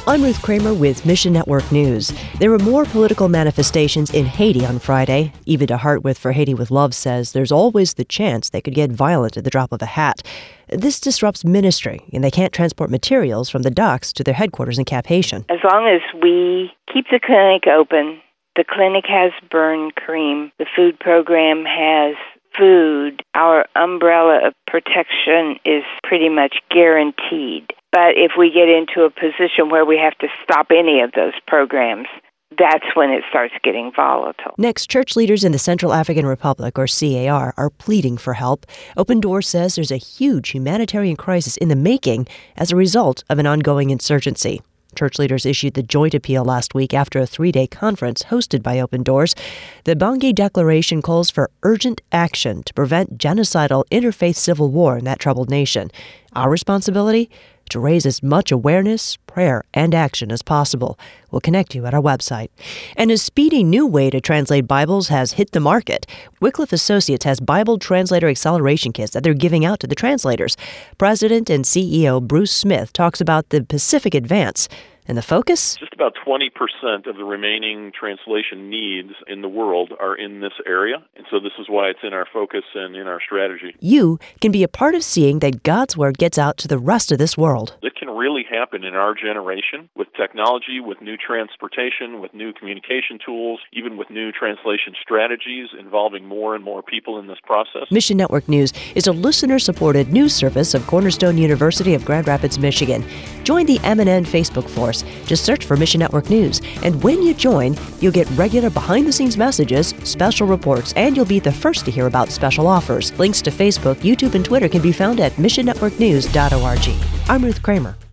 I'm Ruth Kramer with Mission Network News. There were more political manifestations in Haiti on Friday. Eva DeHart for Haiti with Love says there's always the chance they could get violent at the drop of a hat. This disrupts ministry, and they can't transport materials from the docks to their headquarters in Cap Haitian. As long as we keep the clinic open, the clinic has burn cream, the food program has food, our umbrella of protection is pretty much guaranteed. But if we get into a position where we have to stop any of those programs, that's when it starts getting volatile. Next, church leaders in the Central African Republic, or CAR, are pleading for help. Open Doors says there's a huge humanitarian crisis in the making as a result of an ongoing insurgency. Church leaders issued the joint appeal last week after a 3-day conference hosted by Open Doors. The Bangui Declaration calls for urgent action to prevent genocidal interfaith civil war in that troubled nation. Our responsibility? To raise as much awareness, prayer, and action as possible. We'll connect you at our website. And a speedy new way to translate Bibles has hit the market. Wycliffe Associates has Bible Translator Acceleration Kits that they're giving out to the translators. President and CEO Bruce Smith talks about the Pacific Advance. And the focus? Just about 20% of the remaining translation needs in the world are in this area. And so this is why it's in our focus and in our strategy. You can be a part of seeing that God's Word gets out to the rest of this world. It can really happen in our generation with technology, with new transportation, with new communication tools, even with new translation strategies involving more and more people in this process. Mission Network News is a listener-supported news service of Cornerstone University of Grand Rapids, Michigan. Join the MNN Facebook force. Just search for Mission Network News. And when you join, you'll get regular behind-the-scenes messages, special reports, and you'll be the first to hear about special offers. Links to Facebook, YouTube, and Twitter can be found at missionnetworknews.org. I'm Ruth Kramer.